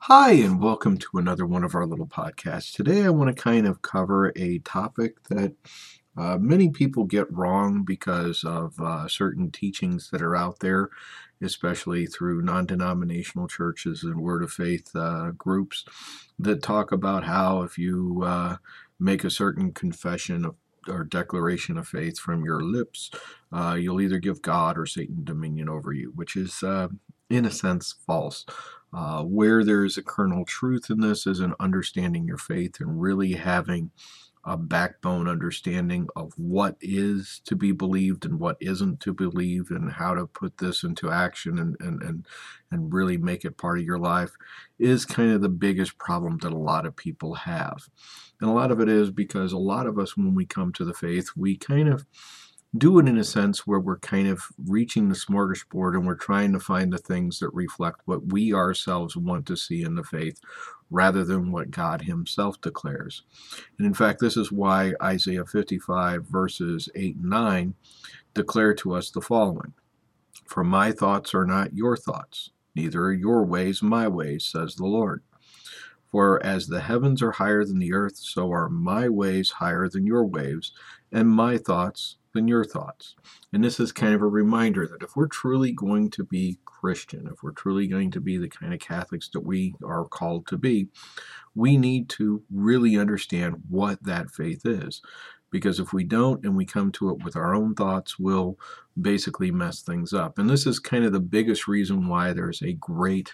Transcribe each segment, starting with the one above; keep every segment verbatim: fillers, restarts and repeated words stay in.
Hi, and welcome to another one of our little podcasts. Today, I want to kind of cover a topic that uh, many people get wrong because of uh, certain teachings that are out there, especially through non denominational churches and Word of Faith uh, groups that talk about how if you uh, make a certain confession of or declaration of faith from your lips, uh, you'll either give God or Satan dominion over you, which is, uh, in a sense, false. Uh, where there's a kernel truth in this is in understanding your faith and really having a backbone understanding of what is to be believed and what isn't to believe and how to put this into action and, and, and, and really make it part of your life is kind of the biggest problem that a lot of people have. And a lot of it is because a lot of us, when we come to the faith, we kind of do it in a sense where we're kind of reaching the smorgasbord and we're trying to find the things that reflect what we ourselves want to see in the faith rather than what God Himself declares. And in fact, this is why Isaiah fifty-five, verses eight and nine, declare to us the following: For my thoughts are not your thoughts, neither are your ways my ways, says the Lord. For as the heavens are higher than the earth, so are my ways higher than your ways, and my thoughts than your thoughts. And this is kind of a reminder that if we're truly going to be Christian, if we're truly going to be the kind of Catholics that we are called to be, we need to really understand what that faith is. Because if we don't and we come to it with our own thoughts, we'll basically mess things up. And this is kind of the biggest reason why there's a great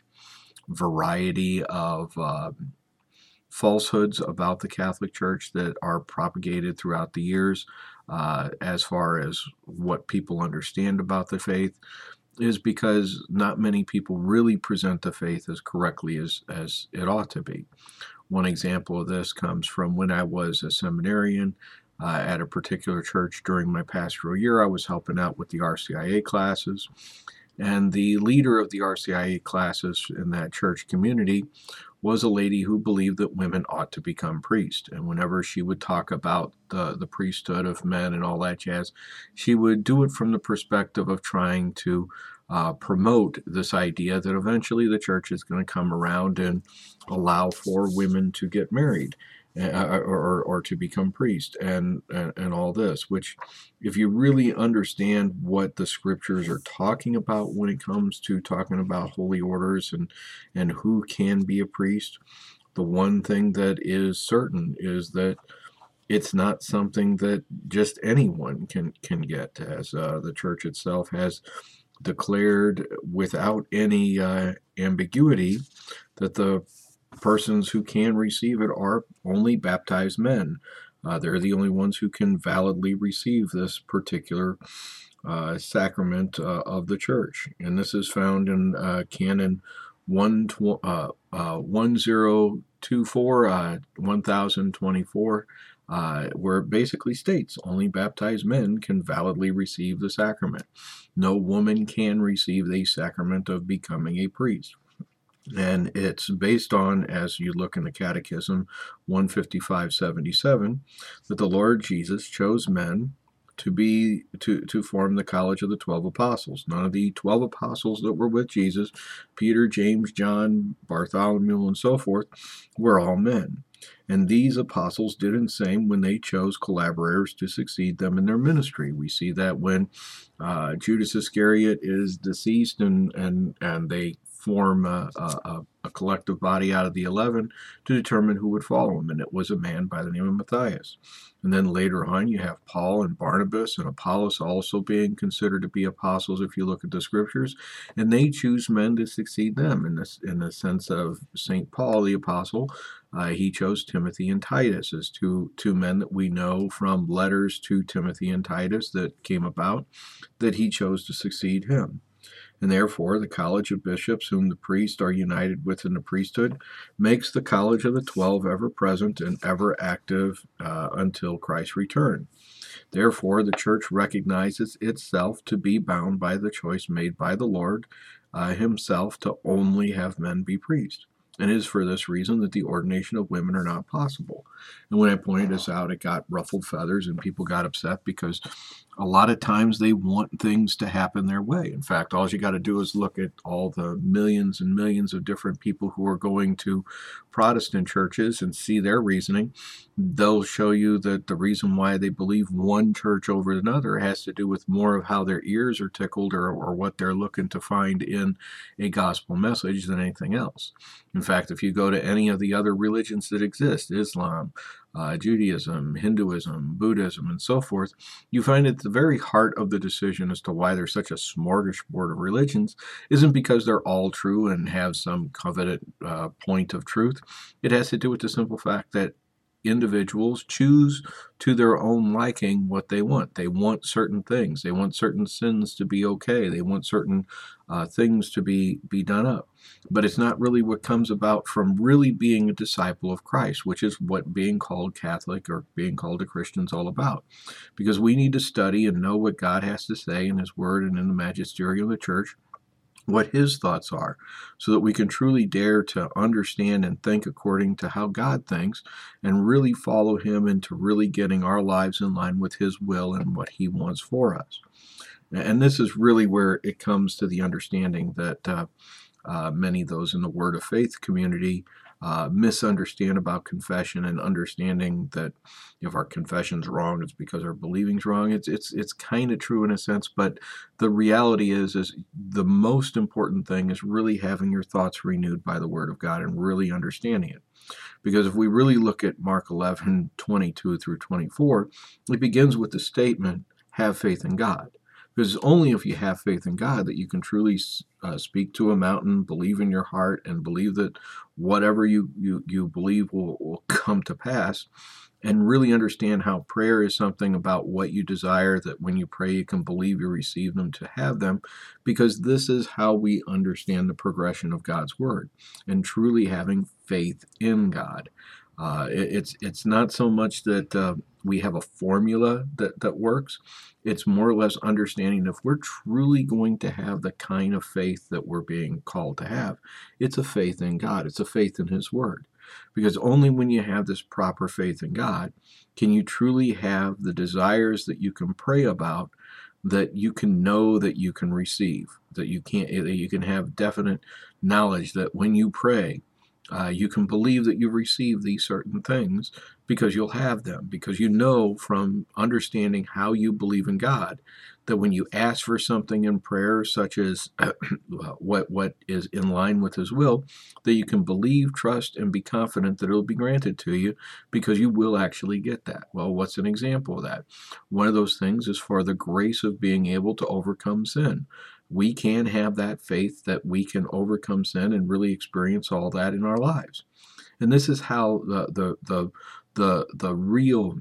variety of uh, falsehoods about the Catholic Church that are propagated throughout the years, uh, as far as what people understand about the faith, is because not many people really present the faith as correctly as, as it ought to be. One example of this comes from when I was a seminarian uh, at a particular church during my pastoral year. I was helping out with the R C I A classes. And the leader of the R C I A classes in that church community was a lady who believed that women ought to become priests. And whenever she would talk about the, the priesthood of men and all that jazz, she would do it from the perspective of trying to uh, promote this idea that eventually the church is going to come around and allow for women to get married. Uh, or, or to become priest and, and and all this, which if you really understand what the scriptures are talking about when it comes to talking about holy orders and and who can be a priest, the one thing that is certain is that it's not something that just anyone can can get, as uh, the church itself has declared without any uh, ambiguity that the persons who can receive it are only baptized men. Uh, they're the only ones who can validly receive this particular uh, sacrament uh, of the church. And this is found in uh, Canon one, uh, uh, ten twenty-four, uh, one thousand twenty-four, uh, where it basically states only baptized men can validly receive the sacrament. No woman can receive the sacrament of becoming a priest. And it's based on, as you look in the Catechism one fifty-five seventy-seven, that the Lord Jesus chose men to be to, to form the college of the twelve apostles. None of the twelve apostles that were with Jesus, Peter, James, John, Bartholomew, and so forth, were all men. And these apostles did the same when they chose collaborators to succeed them in their ministry. We see that when uh, Judas Iscariot is deceased and, and, and they form a, a, a collective body out of the eleven to determine who would follow him, and it was a man by the name of Matthias. And then later on, you have Paul and Barnabas and Apollos also being considered to be apostles if you look at the scriptures, and they choose men to succeed them. In this, in the sense of Saint Paul, the apostle, uh, he chose Timothy and Titus as two two men that we know from letters to Timothy and Titus that came about, that he chose to succeed him. And therefore, the college of bishops, whom the priests are united with in the priesthood, makes the college of the twelve ever present and ever active uh, until Christ's return. Therefore, the church recognizes itself to be bound by the choice made by the Lord uh, himself to only have men be priests. And it is for this reason that the ordination of women are not possible. And when I pointed this out, it got ruffled feathers and people got upset because a lot of times they want things to happen their way. In fact, all you got to do is look at all the millions and millions of different people who are going to Protestant churches and see their reasoning. They'll show you that the reason why they believe one church over another has to do with more of how their ears are tickled or, or what they're looking to find in a gospel message than anything else. In fact, if you go to any of the other religions that exist, Islam, uh, Judaism, Hinduism, Buddhism, and so forth, you find at the very heart of the decision as to why there's such a smorgasbord of religions isn't because they're all true and have some coveted uh, point of truth. It has to do with the simple fact that individuals choose to their own liking what they want. They want certain things. They want certain sins to be okay. They want certain uh, things to be, be done up. But it's not really what comes about from really being a disciple of Christ, which is what being called Catholic or being called a Christian is all about. Because we need to study and know what God has to say in His Word and in the magisterium of the church, what His thoughts are, so that we can truly dare to understand and think according to how God thinks and really follow Him into really getting our lives in line with His will and what He wants for us. And this is really where it comes to the understanding that uh, uh, many of those in the Word of Faith community uh, misunderstand about confession, and understanding that if our confession's wrong, it's because our believing's wrong. It's it's it's kind of true in a sense, but the reality is is the most important thing is really having your thoughts renewed by the Word of God and really understanding it. Because if we really look at Mark eleven twenty-two through twenty-four, it begins with the statement, "Have faith in God." Because it's only if you have faith in God that you can truly uh, speak to a mountain, believe in your heart, and believe that whatever you, you, you believe will, will come to pass, and really understand how prayer is something about what you desire, that when you pray you can believe you receive them to have them, because this is how we understand the progression of God's Word, and truly having faith in God. Uh, it, it's it's not so much that uh, we have a formula that, that works. It's more or less understanding if we're truly going to have the kind of faith that we're being called to have, it's a faith in God. It's a faith in His Word. Because only when you have this proper faith in God can you truly have the desires that you can pray about, that you can know that you can receive, that you can't, that you can have definite knowledge that when you pray, Uh, you can believe that you've received these certain things because you'll have them, because you know from understanding how you believe in God that when you ask for something in prayer, such as what what is in line with His will, that you can believe, trust, and be confident that it will be granted to you, because you will actually get that. Well, what's an example of that? One of those things is for the grace of being able to overcome sin. We can have that faith that we can overcome sin and really experience all that in our lives. And this is how the the the the, the real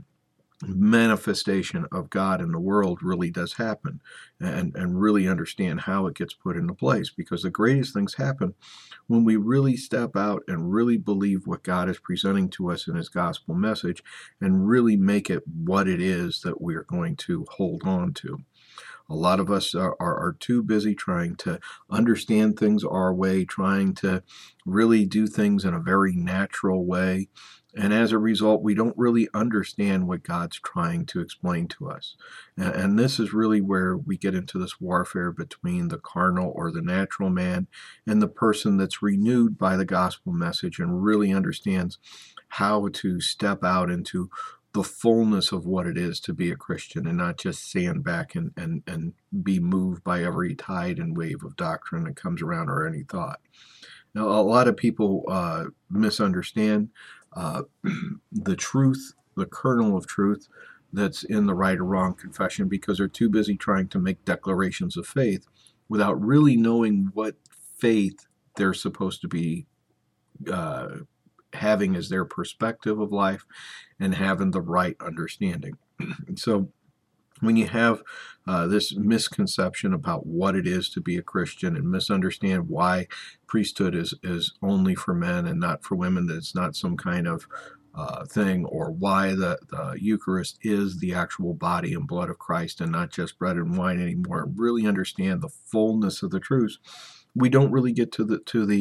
manifestation of God in the world really does happen, and, and really understand how it gets put into place, because the greatest things happen when we really step out and really believe what God is presenting to us in His gospel message and really make it what it is that we are going to hold on to. A lot of us are, are, are too busy trying to understand things our way, trying to really do things in a very natural way. And as a result, we don't really understand what God's trying to explain to us. And, and this is really where we get into this warfare between the carnal or the natural man and the person that's renewed by the gospel message and really understands how to step out into the fullness of what it is to be a Christian, and not just stand back and, and, and be moved by every tide and wave of doctrine that comes around, or any thought. Now, a lot of people uh, misunderstand uh, the truth, the kernel of truth that's in the right or wrong confession, because they're too busy trying to make declarations of faith without really knowing what faith they're supposed to be uh, having as their perspective of life, and having the right understanding. So when you have uh, this misconception about what it is to be a Christian, and misunderstand why priesthood is, is only for men and not for women, that it's not some kind of uh, thing, or why the, the Eucharist is the actual body and blood of Christ and not just bread and wine anymore, really understand the fullness of the truth, we don't really get to the to the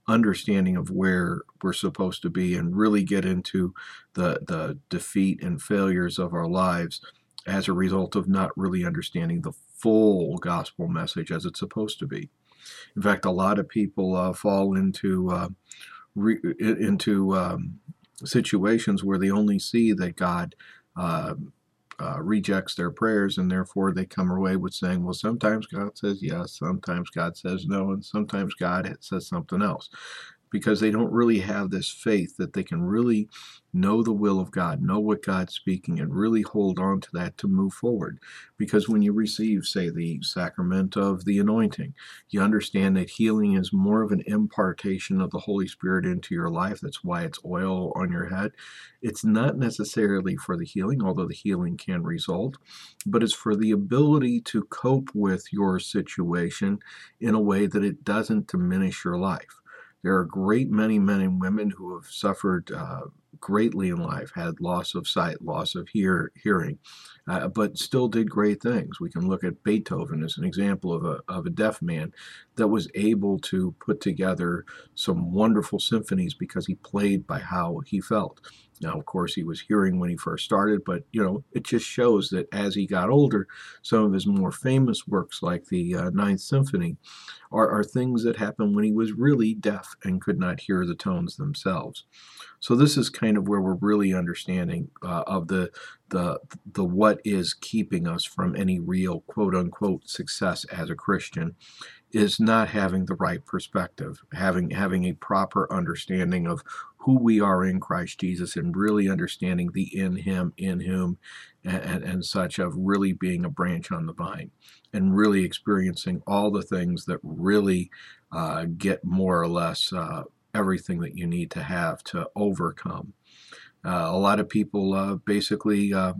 understanding of where we're supposed to be and really get into the the defeat and failures of our lives as a result of not really understanding the full gospel message as it's supposed to be. In fact, a lot of people uh, fall into uh, re- into um, situations where they only see that God uh, uh, rejects their prayers, and therefore they come away with saying, "Well, sometimes God says yes, sometimes God says no, and sometimes God says something else." Because they don't really have this faith that they can really know the will of God, know what God's speaking, and really hold on to that to move forward. Because when you receive, say, the sacrament of the anointing, you understand that healing is more of an impartation of the Holy Spirit into your life. That's why it's oil on your head. It's not necessarily for the healing, although the healing can result, but it's for the ability to cope with your situation in a way that it doesn't diminish your life. There are a great many men and women who have suffered uh, greatly in life, had loss of sight, loss of hear, hearing, uh, but still did great things. We can look at Beethoven as an example of a, of a deaf man that was able to put together some wonderful symphonies because he played by how he felt. Now, of course, he was hearing when he first started, but you know, it just shows that as he got older, some of his more famous works, like the uh, Ninth Symphony, are, are things that happened when he was really deaf and could not hear the tones themselves. So this is kind of where we're really understanding uh, of the the the what is keeping us from any real quote unquote success as a Christian is not having the right perspective, having having a proper understanding of who we are in Christ Jesus, and really understanding the in Him, in whom, and, and, and such, of really being a branch on the vine, and really experiencing all the things that really uh, get more or less uh, everything that you need to have to overcome. Uh, a lot of people uh, basically uh,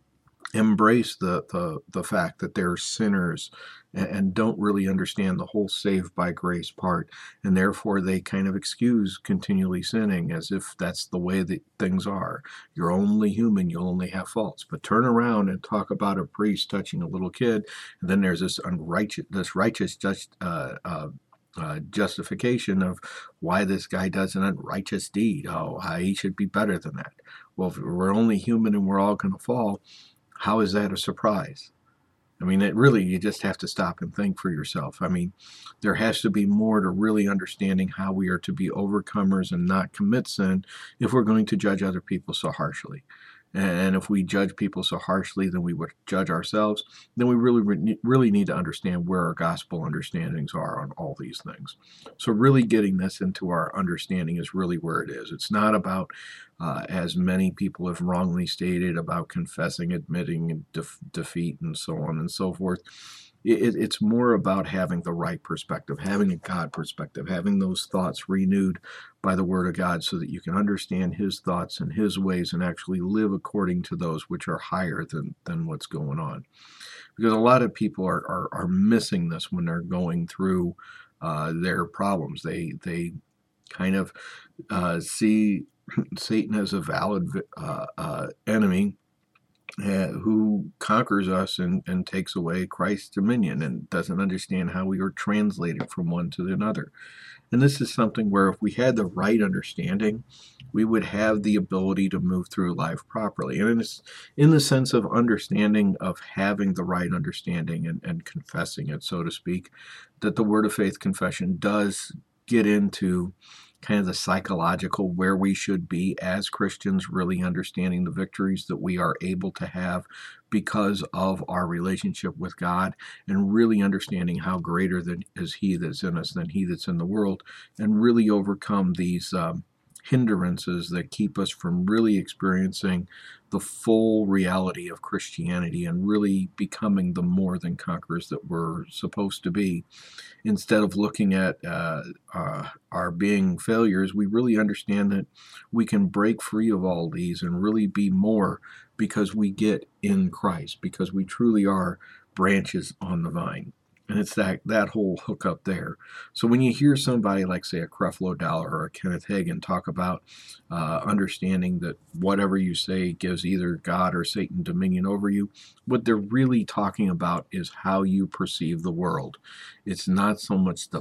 embrace the, the the fact that they're sinners, and, and don't really understand the whole saved by grace part, and therefore they kind of excuse continually sinning as if that's the way that things are. You're only human, you'll only have faults. But turn around and talk about a priest touching a little kid, and then there's this unrighteous this righteous just uh, uh, uh, justification of why this guy does an unrighteous deed. Oh, he should be better than that. Well, if we're only human and we're all going to fall, how is that a surprise? I mean, it really, you just have to stop and think for yourself. I mean, there has to be more to really understanding how we are to be overcomers and not commit sin if we're going to judge other people so harshly. And if we judge people so harshly than we would judge ourselves, then we really, really need to understand where our gospel understandings are on all these things. So, really getting this into our understanding is really where it is. It's not about, uh, as many people have wrongly stated, about confessing, admitting def- defeat, and so on and so forth. It, it's more about having the right perspective, having a God perspective, having those thoughts renewed by the Word of God so that you can understand His thoughts and His ways and actually live according to those which are higher than, than what's going on. Because a lot of people are, are, are missing this when they're going through uh, their problems. They, they kind of uh, see Satan as a valid uh, uh, enemy uh, who conquers us and, and takes away Christ's dominion, and doesn't understand how we are translated from one to another. And this is something where if we had the right understanding, we would have the ability to move through life properly. And it's in the sense of understanding, of having the right understanding and, and confessing it, so to speak, that the Word of Faith confession does get into kind of the psychological where we should be as Christians, really understanding the victories that we are able to have because of our relationship with God, and really understanding how greater than is He that's in us than he that's in the world, and really overcome these um, hindrances that keep us from really experiencing the full reality of Christianity and really becoming the more than conquerors that we're supposed to be. Instead of looking at uh, uh, our being failures, we really understand that we can break free of all these and really be more, because we get in Christ, because we truly are branches on the vine. And it's that, that whole hook up there. So when you hear somebody like, say, a Creflo Dollar or a Kenneth Hagin talk about uh, understanding that whatever you say gives either God or Satan dominion over you, what they're really talking about is how you perceive the world. It's not so much the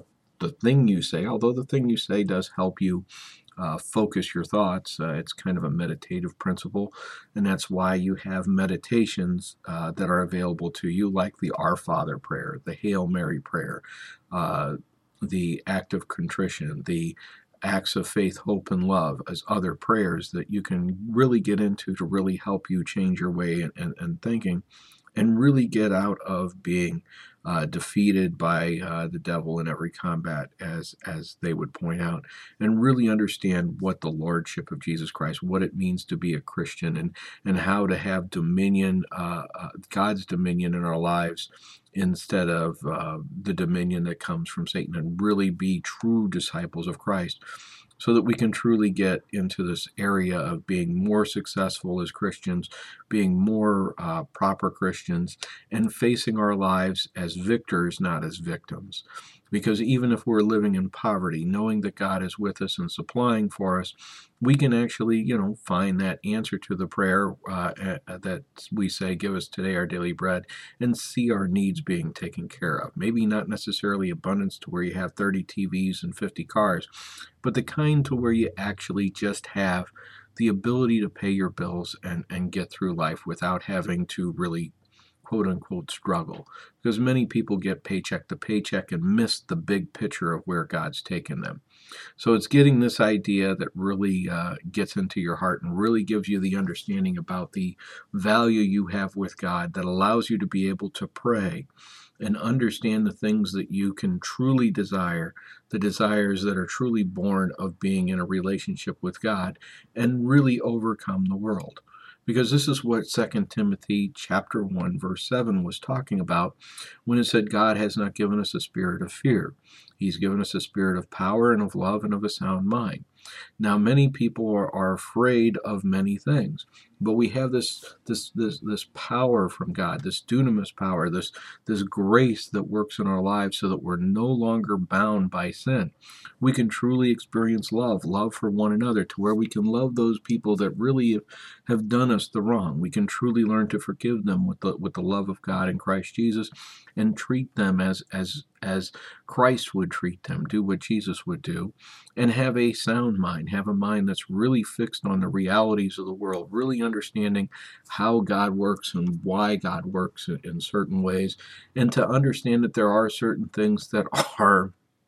the thing you say, although the thing you say does help you uh, focus your thoughts. Uh, it's kind of a meditative principle, and that's why you have meditations uh, that are available to you, like the Our Father prayer, the Hail Mary prayer, uh, the act of contrition, the acts of faith, hope, and love as other prayers that you can really get into to really help you change your way and, and, and thinking and really get out of being uh, defeated by uh, the devil in every combat, as as they would point out, and really understand what the lordship of Jesus Christ, what it means to be a Christian, and and how to have dominion, uh, uh, God's dominion in our lives, instead of uh, the dominion that comes from Satan, and really be true disciples of Christ, so that we can truly get into this area of being more successful as Christians, being more uh, proper Christians, and facing our lives as victors, not as victims. Because even if we're living in poverty, knowing that God is with us and supplying for us, we can actually, you know, find that answer to the prayer uh, that we say, give us today our daily bread, and see our needs being taken care of. Maybe not necessarily abundance to where you have thirty T Vs and fifty cars, but the kind to where you actually just have the ability to pay your bills and, and get through life without having to really quote unquote struggle, because many people get paycheck to paycheck and miss the big picture of where God's taken them. So it's getting this idea that really uh, gets into your heart and really gives you the understanding about the value you have with God, that allows you to be able to pray and understand the things that you can truly desire, the desires that are truly born of being in a relationship with God, and really overcome the world. Because this is what Second Timothy chapter one, verse seven was talking about when it said God has not given us a spirit of fear. He's given us a spirit of power and of love and of a sound mind. Now, many people are, are afraid of many things, but we have this this this this power from God, this dunamis power, this this grace that works in our lives, so that we're no longer bound by sin. We can truly experience love, love for one another, to where we can love those people that really have, have done us the wrong. We can truly learn to forgive them with the with the love of God in Christ Jesus, and treat them as as as Christ would treat them, do what Jesus would do, and have a sound mind, have a mind that's really fixed on the realities of the world, really understanding how God works and why God works in, in certain ways, and to understand that there are certain things that are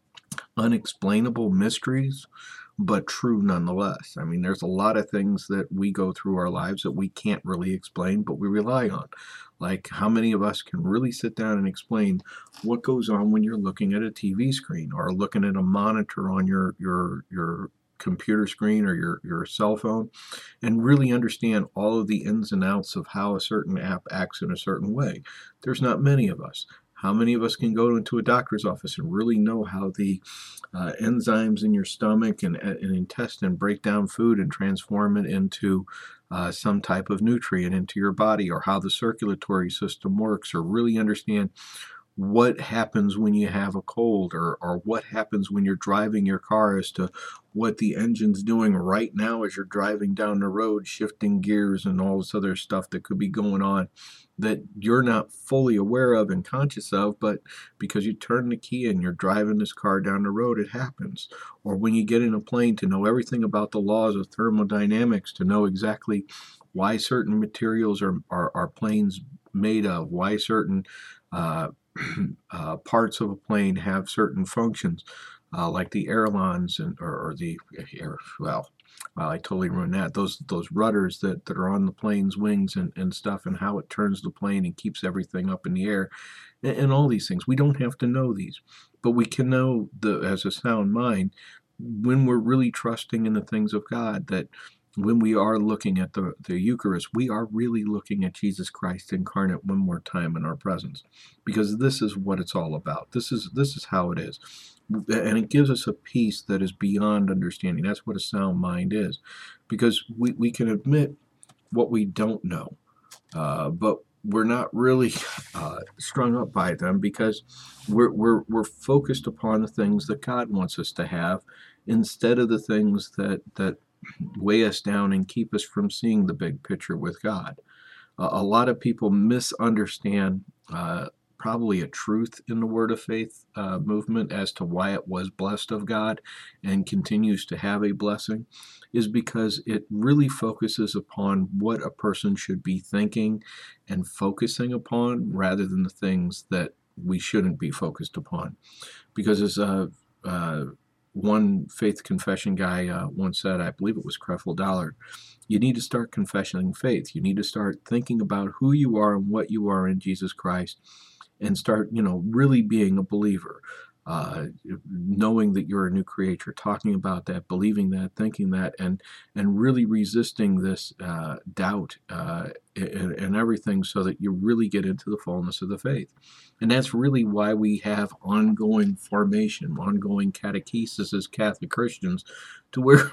unexplainable mysteries, but true nonetheless. I mean, there's a lot of things that we go through our lives that we can't really explain, but we rely on. Like, how many of us can really sit down and explain what goes on when you're looking at a T V screen, or looking at a monitor on your your your computer screen, or your your cell phone, and really understand all of the ins and outs of how a certain app acts in a certain way? There's not many of us. How many of us can go into a doctor's office and really know how the uh, enzymes in your stomach and, and intestine break down food and transform it into uh, some type of nutrient into your body, or how the circulatory system works, or really understand what happens when you have a cold, or, or what happens when you're driving your car, as to what the engine's doing right now as you're driving down the road, shifting gears and all this other stuff that could be going on that you're not fully aware of and conscious of, but because you turn the key and you're driving this car down the road, it happens. Or when you get in a plane, to know everything about the laws of thermodynamics, to know exactly why certain materials are, are, are planes made of, why certain uh, uh, parts of a plane have certain functions, uh, like the airlines and or, or the air. Well, well, I totally ruined that. Those those rudders that, that are on the plane's wings and, and stuff, and how it turns the plane and keeps everything up in the air, and, and all these things. We don't have to know these, but we can know the as a sound mind, when we're really trusting in the things of God, that when we are looking at the, the Eucharist, we are really looking at Jesus Christ incarnate one more time in our presence, because this is what it's all about. This is this is how it is. And it gives us a peace that is beyond understanding. That's what a sound mind is, because we, we can admit what we don't know, uh, but we're not really uh, strung up by them, because we're, we're, we're focused upon the things that God wants us to have, instead of the things that, that weigh us down and keep us from seeing the big picture with God. Uh, a lot of people misunderstand uh, probably a truth in the Word of Faith uh, movement as to why it was blessed of God and continues to have a blessing, is because it really focuses upon what a person should be thinking and focusing upon rather than the things that we shouldn't be focused upon. Because as a uh, one faith confession guy uh, once said, I believe it was Creflo Dollar, you need to start confessing faith. You need to start thinking about who you are and what you are in Jesus Christ, and start, you know, really being a believer, uh, knowing that you're a new creature, talking about that, believing that, thinking that, and and really resisting this uh, doubt uh, and, and everything, so that you really get into the fullness of the faith. And that's really why we have ongoing formation, ongoing catechesis as Catholic Christians, to where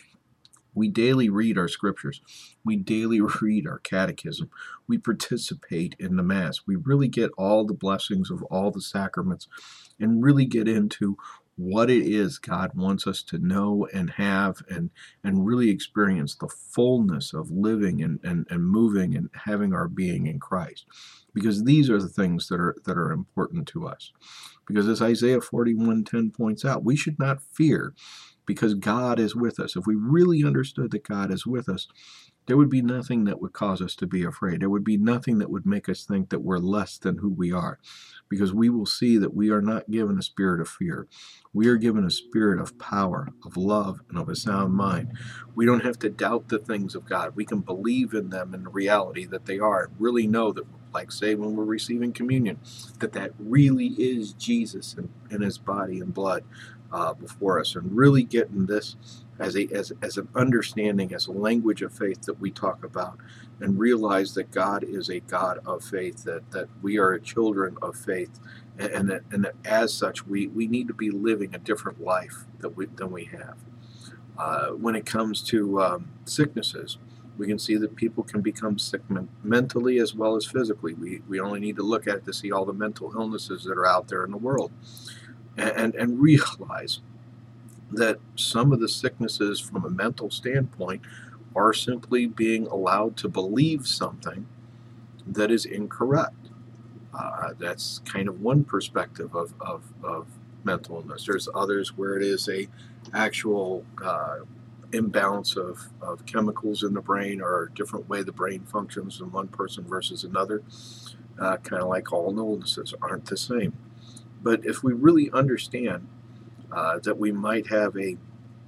we daily read our scriptures. We daily read our catechism. We participate in the Mass. We really get all the blessings of all the sacraments and really get into what it is God wants us to know and have, and, and really experience the fullness of living and, and, and moving and having our being in Christ. Because these are the things that are that are important to us. Because as Isaiah forty-one ten points out, we should not fear, because God is with us. If we really understood that God is with us, there would be nothing that would cause us to be afraid. There would be nothing that would make us think that we're less than who we are, because we will see that we are not given a spirit of fear. We are given a spirit of power, of love, and of a sound mind. We don't have to doubt the things of God. We can believe in them in the reality that they are, and really know that, like say when we're receiving communion, that that really is Jesus and, and his body and blood uh, before us, and really getting this as a as, as an understanding, as a language of faith that we talk about, and realize that God is a God of faith, that that we are children of faith, and, and that and that as such we, we need to be living a different life that we, than we have. Uh, when it comes to um, sicknesses, we can see that people can become sick men- mentally as well as physically. We we only need to look at it to see all the mental illnesses that are out there in the world, and and, and realize that some of the sicknesses from a mental standpoint are simply being allowed to believe something that is incorrect. Uh, that's kind of one perspective of, of, of mental illness. There's others where it is a actual uh, imbalance of, of chemicals in the brain, or a different way the brain functions in one person versus another. Uh, kind of like all illnesses aren't the same. But if we really understand uh, that we might have a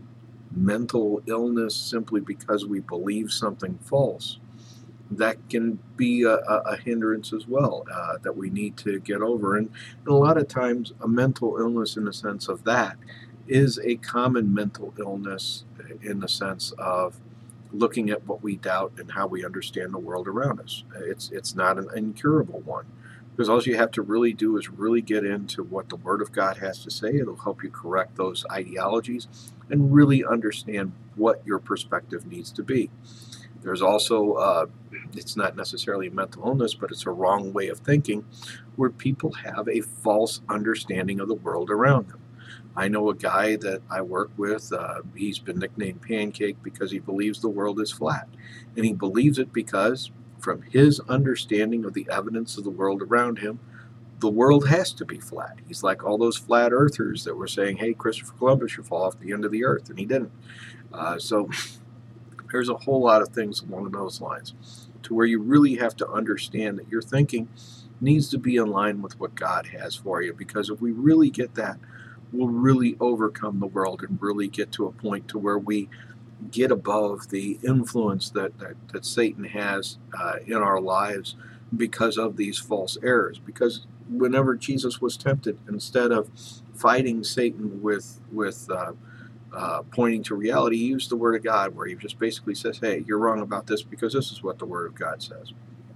mental illness simply because we believe something false, that can be a, a hindrance as well, uh, that we need to get over. And, and a lot of times, a mental illness, in the sense of that, is a common mental illness in the sense of looking at what we doubt and how we understand the world around us. It's it's not an incurable one, because all you have to really do is really get into what the Word of God has to say. It'll help you correct those ideologies and really understand what your perspective needs to be. There's also, uh, it's not necessarily a mental illness, but it's a wrong way of thinking, where people have a false understanding of the world around them. I know a guy that I work with, uh, he's been nicknamed Pancake because he believes the world is flat. And he believes it because, from his understanding of the evidence of the world around him, the world has to be flat. He's like all those flat earthers that were saying, hey, Christopher Columbus should fall off the end of the earth, and he didn't. Uh, so there's a whole lot of things along those lines, to where you really have to understand that your thinking needs to be in line with what God has for you. Because if we really get that, we'll really overcome the world and really get to a point to where we get above the influence that, that, that Satan has uh, in our lives because of these false errors. Because whenever Jesus was tempted, instead of fighting Satan with with uh, uh, pointing to reality, he used the Word of God, where he just basically says, hey, you're wrong about this because this is what the Word of God says.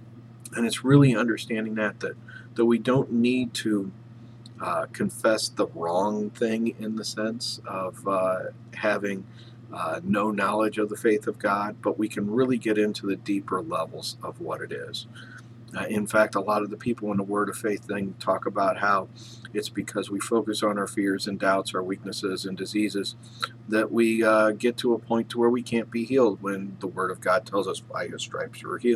And it's really understanding that that, that we don't need to uh, confess the wrong thing, in the sense of uh, having uh, no knowledge of the faith of God, but we can really get into the deeper levels of what it is. Uh, in fact, a lot of the people in the Word of Faith thing talk about how it's because we focus on our fears and doubts, our weaknesses and diseases, that we uh, get to a point to where we can't be healed, when the Word of God tells us by His stripes you are healed.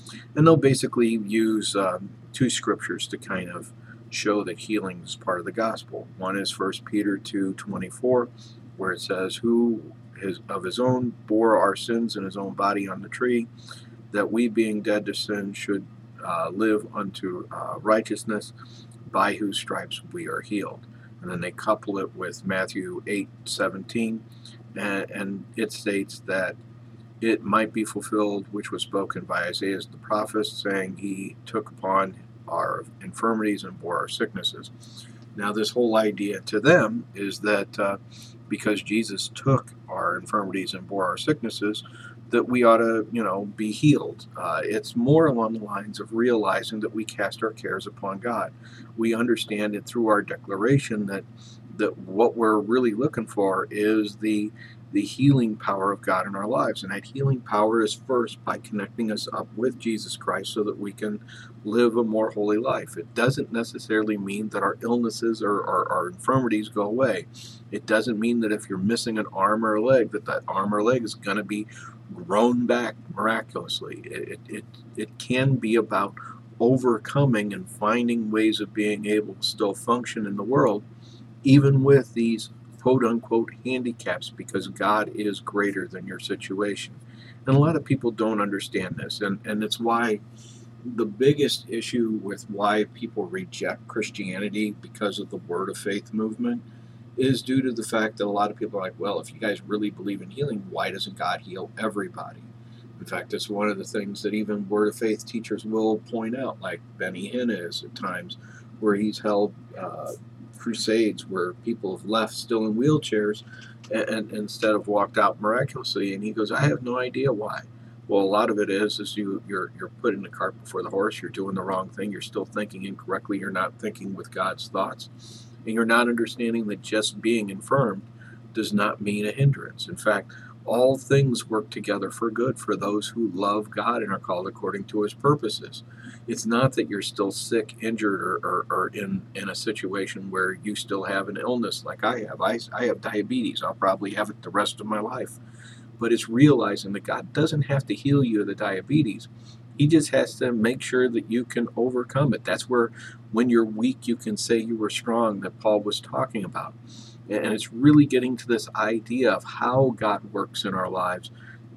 And they'll basically use um, two scriptures to kind of show that healing is part of the gospel. One is First Peter two twenty-four, where it says, "Who his, of his own bore our sins in his own body on the tree, that we, being dead to sin, should uh, live unto uh, righteousness, by whose stripes we are healed." And then they couple it with Matthew eight seventeen, and, and it states that it might be fulfilled which was spoken by Isaiah the prophet, saying, "He took upon our infirmities and bore our sicknesses." Now, this whole idea to them is that uh, because Jesus took our infirmities and bore our sicknesses, that we ought to, you know, be healed. Uh, it's more along the lines of realizing that we cast our cares upon God. We understand it through our declaration that that what we're really looking for is the the healing power of God in our lives. And that healing power is first by connecting us up with Jesus Christ so that we can live a more holy life. It doesn't necessarily mean that our illnesses or our, our infirmities go away. It doesn't mean that if you're missing an arm or a leg, that that arm or leg is going to be grown back miraculously. It, it, it, it can be about overcoming and finding ways of being able to still function in the world, even with these quote unquote handicaps, because God is greater than your situation. And a lot of people don't understand this, and, and it's why the biggest issue with why people reject Christianity because of the Word of Faith movement is due to the fact that a lot of people are like, well, if you guys really believe in healing, why doesn't God heal everybody? In fact, it's one of the things that even Word of Faith teachers will point out, like Benny Hinn is at times, where he's held uh, crusades where people have left still in wheelchairs and, and instead of walked out miraculously, and he goes, I have no idea why. Well, a lot of it is is you you're you're putting the cart before the horse. You're doing the wrong thing. You're still thinking incorrectly. You're not thinking with God's thoughts, and you're not understanding that just being infirmed does not mean a hindrance. In fact, all things work together for good for those who love God and are called according to his purposes. It's not that you're still sick, injured, or, or, or in, in a situation where you still have an illness like I have. I, I have diabetes. I'll probably have it the rest of my life. But it's realizing that God doesn't have to heal you of the diabetes. He just has to make sure that you can overcome it. That's where when you're weak, you can say you were strong, that Paul was talking about. And it's really getting to this idea of how God works in our lives,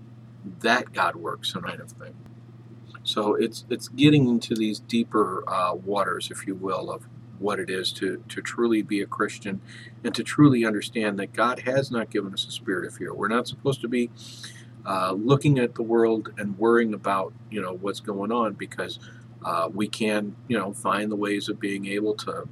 that God works kind of thing. So it's it's getting into these deeper uh, waters, if you will, of what it is to, to truly be a Christian and to truly understand that God has not given us a spirit of fear. We're not supposed to be uh, looking at the world and worrying about, you know, what's going on, because uh, we can, you know, find the ways of being able to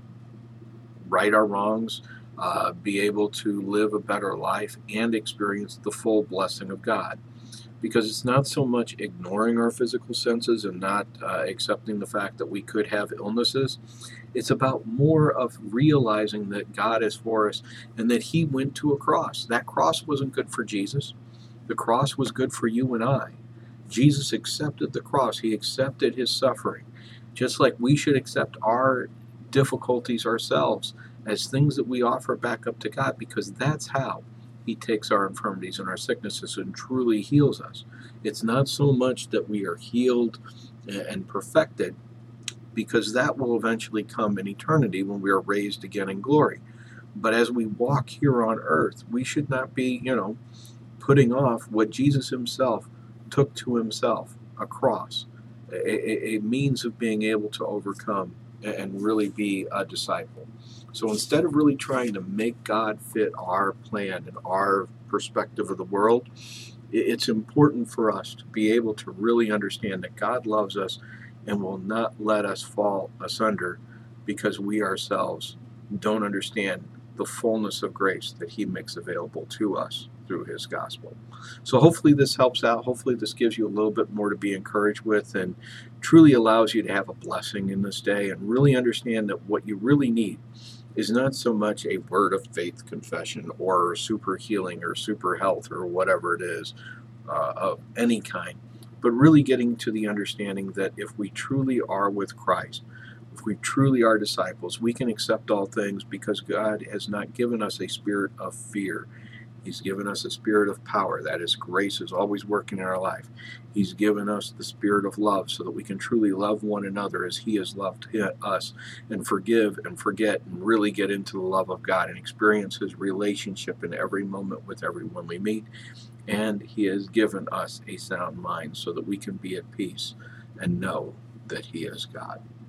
right our wrongs, uh, be able to live a better life and experience the full blessing of God. Because it's not so much ignoring our physical senses and not uh, accepting the fact that we could have illnesses. It's about more of realizing that God is for us and that he went to a cross. That cross wasn't good for Jesus. The cross was good for you and I. Jesus accepted the cross. He accepted his suffering. Just like we should accept our difficulties ourselves as things that we offer back up to God, because that's how he takes our infirmities and our sicknesses and truly heals us. It's not so much that we are healed and perfected, because that will eventually come in eternity when we are raised again in glory. But as we walk here on earth, we should not be, you know, putting off what Jesus himself took to himself, a cross, a, a means of being able to overcome and really be a disciple. So instead of really trying to make God fit our plan and our perspective of the world, it's important for us to be able to really understand that God loves us and will not let us fall asunder because we ourselves don't understand the fullness of grace that he makes available to us through his gospel. So hopefully this helps out. Hopefully this gives you a little bit more to be encouraged with and truly allows you to have a blessing in this day and really understand that what you really need is not so much a word of faith confession or super healing or super health or whatever it is uh, of any kind, but really getting to the understanding that if we truly are with Christ, if we truly are disciples, we can accept all things because God has not given us a spirit of fear. He's given us a spirit of power. That is, grace is always working in our life. He's given us the spirit of love so that we can truly love one another as He has loved us, and forgive and forget and really get into the love of God and experience His relationship in every moment with everyone we meet. And He has given us a sound mind so that we can be at peace and know that He is God.